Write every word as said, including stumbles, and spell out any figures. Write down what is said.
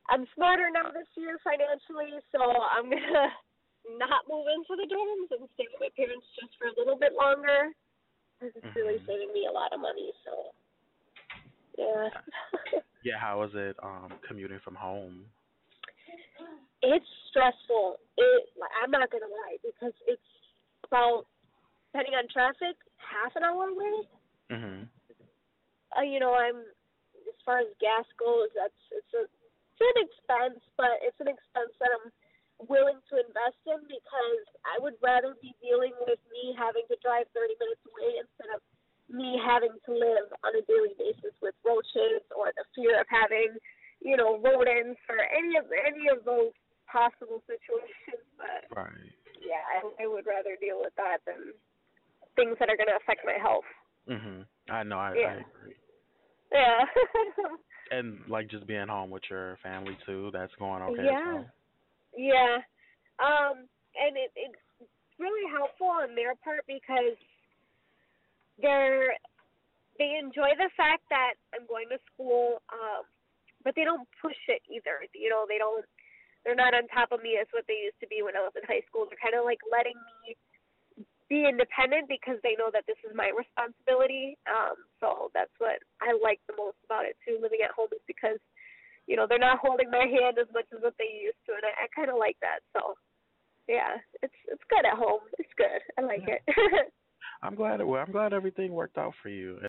I'm smarter now this year financially, so I'm gonna not move into the dorms and stay with my parents just for a little bit longer. This is really Mhm. saving me a lot of money, so yeah. Yeah, how was it um commuting from home? It's stressful. It like, I'm not gonna lie because it's about depending on traffic, half an hour away. Mhm. Uh, you know, I'm as far as gas goes, that's it's a it's an expense, but it's an expense that I'm willing to invest in because I would rather be dealing with me having to drive thirty minutes away instead of me having to live on a daily basis with roaches or the fear of having, you know, rodents or any of any of those possible situations. But Right. yeah, I, I would rather deal with that than things that are going to affect my health. Mhm. I know. I I Yeah. agree. Yeah. And like just being home with your family too, that's going okay as yeah. well. Yeah. Um, and it, it's really helpful on their part because they're they enjoy the fact that I'm going to school, um, but they don't push it either. You know, they don't. They're not on top of me as what they used to be when I was in high school. They're kind of like letting me be independent because they know that this is my responsibility. Um, so that's what I like the most about it too. Living at home is because you know they're not holding my hand as much as what they used to, and I, I kind of like that. So yeah, it's it's good at home. It's good. I like Yeah. it. I'm glad. Well, I'm glad everything worked out for you.